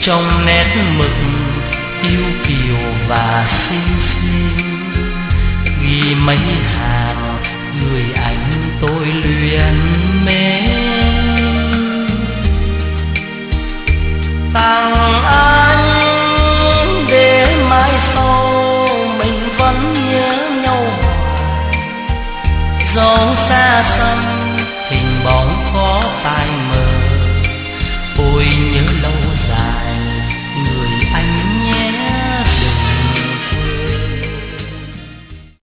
trong nét mực yêu kiều và xinh xinh, ghi mấy hàng người anh tôi luyến mến. Tặng